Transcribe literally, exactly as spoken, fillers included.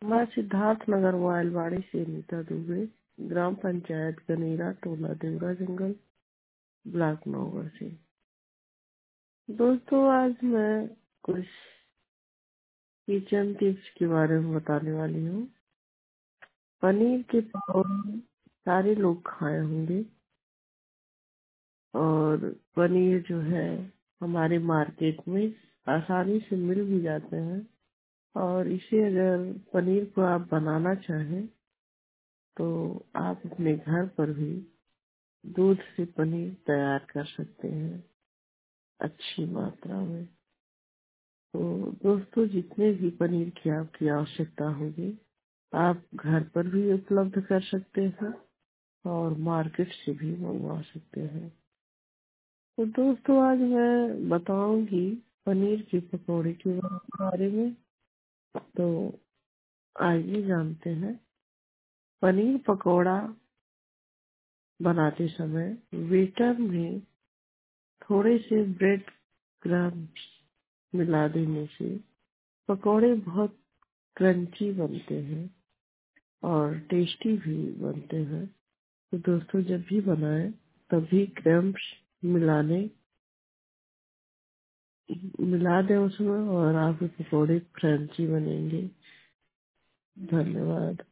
मैं सिद्धार्थ नगर वायलवाड़ी से नीता दुबे, ग्राम पंचायत गनेरा, टोला देवरा जंगल, ब्लॉक नौगढ़ से। दोस्तों, आज मैं कुछ किचन टिप्स के बारे में बताने वाली हूँ। पनीर के पकौड़े सारे लोग खाए होंगे और पनीर जो है हमारे मार्केट में आसानी से मिल भी जाते हैं। और इसे अगर पनीर को आप बनाना चाहें तो आप अपने घर पर भी दूध से पनीर तैयार कर सकते हैं अच्छी मात्रा में। तो दोस्तों, जितने भी पनीर की आपकी आवश्यकता होगी आप घर पर भी उपलब्ध कर सकते हैं और मार्केट से भी मंगवा सकते हैं। तो दोस्तों, आज मैं बताऊंगी पनीर के पकौड़े के बारे में। तो आइए जानते हैं। पनीर पकौड़ा बनाते समय वेटर में थोड़े से ब्रेड क्रम्स मिला देने से पकौड़े बहुत क्रंची बनते हैं और टेस्टी भी बनते हैं। तो दोस्तों, जब भी बनाएं तभी क्रम्स मिलाने मिला दें उसमें और आपके पकौड़े क्रंची बनेंगे। धन्यवाद।